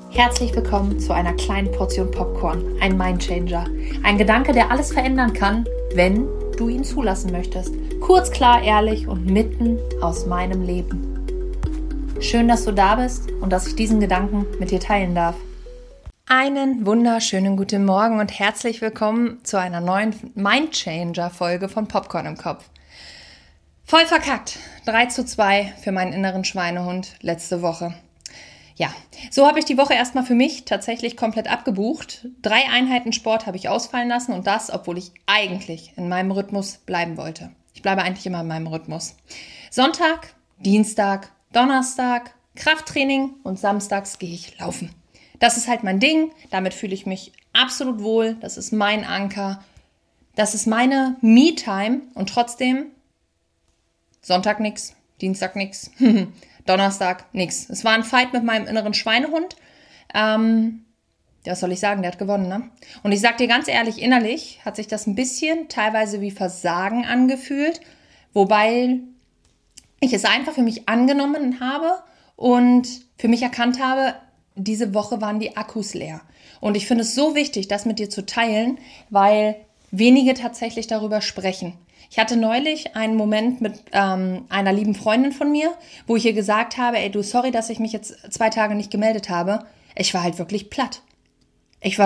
Herzlich willkommen zu einer kleinen Portion Popcorn, ein Mindchanger. Ein Gedanke, der alles verändern kann, wenn du ihn zulassen möchtest. Kurz, klar, ehrlich und mitten aus meinem Leben. Schön, dass du da bist und dass ich diesen Gedanken mit dir teilen darf. Einen wunderschönen guten Morgen und herzlich willkommen zu einer neuen Mindchanger-Folge von Popcorn im Kopf. Voll verkackt. 3:2 für meinen inneren Schweinehund letzte Woche. Ja, so habe ich die Woche erstmal für mich tatsächlich komplett abgebucht. 3 Einheiten Sport habe ich ausfallen lassen und das, obwohl ich eigentlich in meinem Rhythmus bleiben wollte. Ich bleibe eigentlich immer in meinem Rhythmus. Sonntag, Dienstag, Donnerstag, Krafttraining und samstags gehe ich laufen. Das ist halt mein Ding, damit fühle ich mich absolut wohl, das ist mein Anker, das ist meine Me-Time und trotzdem Sonntag nix, Dienstag nix, Donnerstag nix. Es war ein Fight mit meinem inneren Schweinehund. Was soll ich sagen, der hat gewonnen, ne? Und ich sag dir ganz ehrlich, innerlich hat sich das ein bisschen teilweise wie Versagen angefühlt, wobei ich es einfach für mich angenommen habe und für mich erkannt habe, diese Woche waren die Akkus leer. Und ich finde es so wichtig, das mit dir zu teilen, weil wenige tatsächlich darüber sprechen. Ich hatte neulich einen Moment mit einer lieben Freundin von mir, wo ich ihr gesagt habe, ey du, sorry, dass ich mich jetzt 2 Tage nicht gemeldet habe. Ich war halt wirklich platt. Ich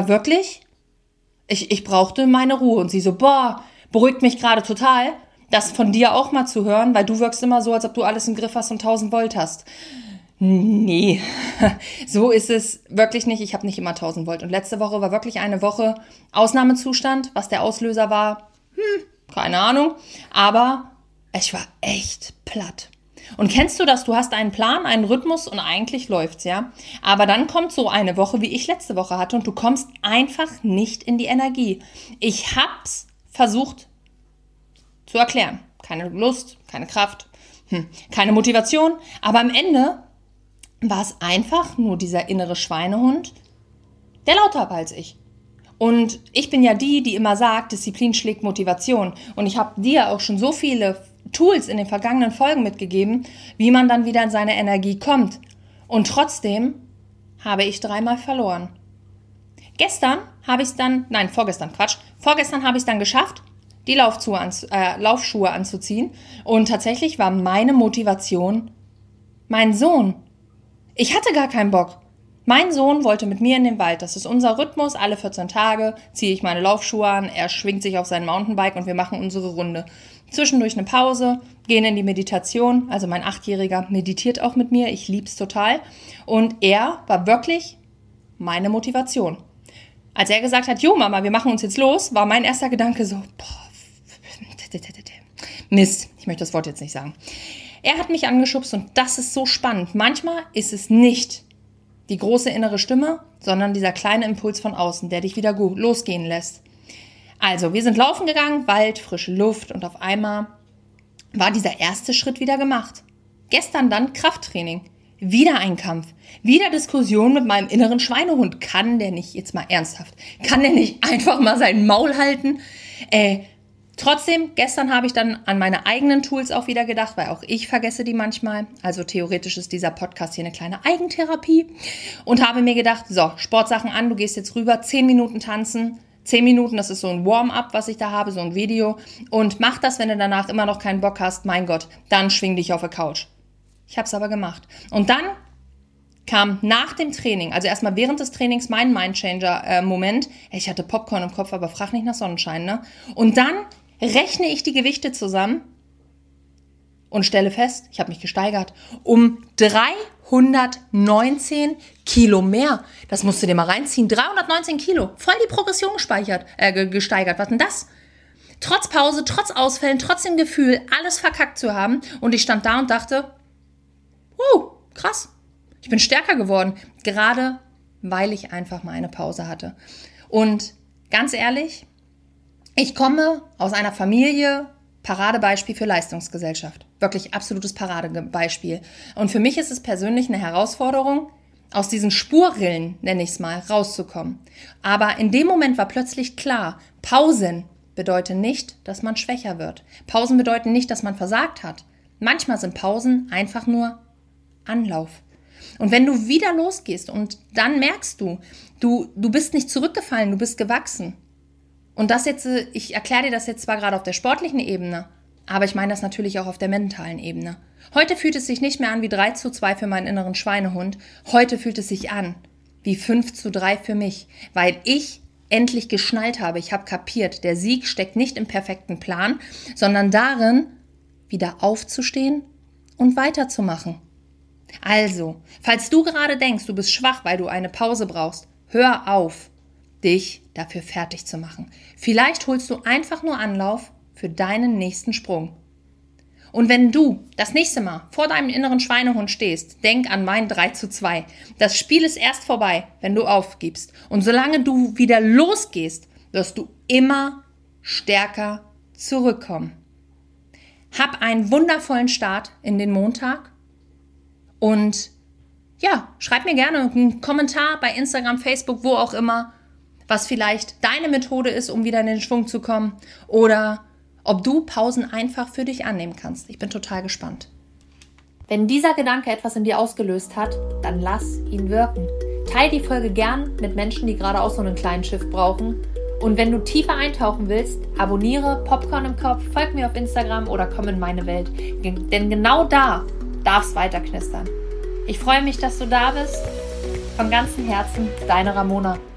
brauchte meine Ruhe. Und sie so, beruhigt mich gerade total, das von dir auch mal zu hören, weil du wirkst immer so, als ob du alles im Griff hast und 1000 Volt hast. Nee, so ist es wirklich nicht. Ich habe nicht immer 1000 Volt. Und letzte Woche war wirklich eine Woche Ausnahmezustand. Was der Auslöser war, keine Ahnung. Aber ich war echt platt. Und kennst du das? Du hast einen Plan, einen Rhythmus und eigentlich läuft's, ja? Aber dann kommt so eine Woche, wie ich letzte Woche hatte und du kommst einfach nicht in die Energie. Ich hab's versucht zu erklären. Keine Lust, keine Kraft, keine Motivation. Aber am Ende war es einfach nur dieser innere Schweinehund, der lauter war als ich. Und ich bin ja die immer sagt, Disziplin schlägt Motivation. Und ich habe dir auch schon so viele Tools in den vergangenen Folgen mitgegeben, wie man dann wieder in seine Energie kommt. Und trotzdem habe ich 3-mal verloren. Vorgestern habe ich es dann geschafft, die Laufschuhe anzuziehen. Und tatsächlich war meine Motivation mein Sohn. Ich hatte gar keinen Bock. Mein Sohn wollte mit mir in den Wald. Das ist unser Rhythmus. Alle 14 Tage ziehe ich meine Laufschuhe an. Er schwingt sich auf sein Mountainbike und wir machen unsere Runde. Zwischendurch eine Pause, gehen in die Meditation. Also mein 8-Jähriger meditiert auch mit mir. Ich lieb's total. Und er war wirklich meine Motivation. Als er gesagt hat, jo Mama, wir machen uns jetzt los, war mein erster Gedanke so, Mist, ich möchte das Wort jetzt nicht sagen. Er hat mich angeschubst und das ist so spannend. Manchmal ist es nicht die große innere Stimme, sondern dieser kleine Impuls von außen, der dich wieder losgehen lässt. Also, wir sind laufen gegangen, Wald, frische Luft und auf einmal war dieser erste Schritt wieder gemacht. Gestern dann Krafttraining. Wieder ein Kampf. Wieder Diskussion mit meinem inneren Schweinehund. Kann der nicht, jetzt mal ernsthaft, kann der nicht einfach mal sein Maul halten? Trotzdem, gestern habe ich dann an meine eigenen Tools auch wieder gedacht, weil auch ich vergesse die manchmal. Also theoretisch ist dieser Podcast hier eine kleine Eigentherapie. Und habe mir gedacht, so, Sportsachen an, du gehst jetzt rüber, 10 Minuten tanzen. 10 Minuten, das ist so ein Warm-up, was ich da habe, so ein Video. Und mach das, wenn du danach immer noch keinen Bock hast, mein Gott, dann schwing dich auf der Couch. Ich habe es aber gemacht. Und dann kam nach dem Training, also erstmal während des Trainings mein Mindchanger-Moment. Ich hatte Popcorn im Kopf, aber frag nicht nach Sonnenschein, ne? Und dann rechne ich die Gewichte zusammen und stelle fest, ich habe mich gesteigert um 319 Kilo mehr. Das musst du dir mal reinziehen. 319 Kilo. Voll die Progression gesteigert. Was denn das? Trotz Pause, trotz Ausfällen, trotz dem Gefühl, alles verkackt zu haben. Und ich stand da und dachte, krass. Ich bin stärker geworden. Gerade weil ich einfach mal eine Pause hatte. Und ganz ehrlich, ich komme aus einer Familie, Paradebeispiel für Leistungsgesellschaft. Wirklich absolutes Paradebeispiel. Und für mich ist es persönlich eine Herausforderung, aus diesen Spurrillen, nenne ich es mal, rauszukommen. Aber in dem Moment war plötzlich klar, Pausen bedeuten nicht, dass man schwächer wird. Pausen bedeuten nicht, dass man versagt hat. Manchmal sind Pausen einfach nur Anlauf. Und wenn du wieder losgehst und dann merkst du bist nicht zurückgefallen, du bist gewachsen. Und das jetzt, ich erkläre dir das jetzt zwar gerade auf der sportlichen Ebene, aber ich meine das natürlich auch auf der mentalen Ebene. Heute fühlt es sich nicht mehr an wie 3:2 für meinen inneren Schweinehund. Heute fühlt es sich an wie 5:3 für mich, weil ich endlich geschnallt habe. Ich habe kapiert, der Sieg steckt nicht im perfekten Plan, sondern darin, wieder aufzustehen und weiterzumachen. Also, falls du gerade denkst, du bist schwach, weil du eine Pause brauchst, hör auf, dich dafür fertig zu machen. Vielleicht holst du einfach nur Anlauf für deinen nächsten Sprung. Und wenn du das nächste Mal vor deinem inneren Schweinehund stehst, denk an mein 3:2. Das Spiel ist erst vorbei, wenn du aufgibst. Und solange du wieder losgehst, wirst du immer stärker zurückkommen. Hab einen wundervollen Start in den Montag und ja, schreib mir gerne einen Kommentar bei Instagram, Facebook, wo auch immer, was vielleicht deine Methode ist, um wieder in den Schwung zu kommen oder ob du Pausen einfach für dich annehmen kannst. Ich bin total gespannt. Wenn dieser Gedanke etwas in dir ausgelöst hat, dann lass ihn wirken. Teil die Folge gern mit Menschen, die gerade auch so einen kleinen Shift brauchen. Und wenn du tiefer eintauchen willst, abonniere Popcorn im Kopf, folg mir auf Instagram oder komm in meine Welt. Denn genau da darf es weiter knistern. Ich freue mich, dass du da bist. Von ganzem Herzen, deine Ramona.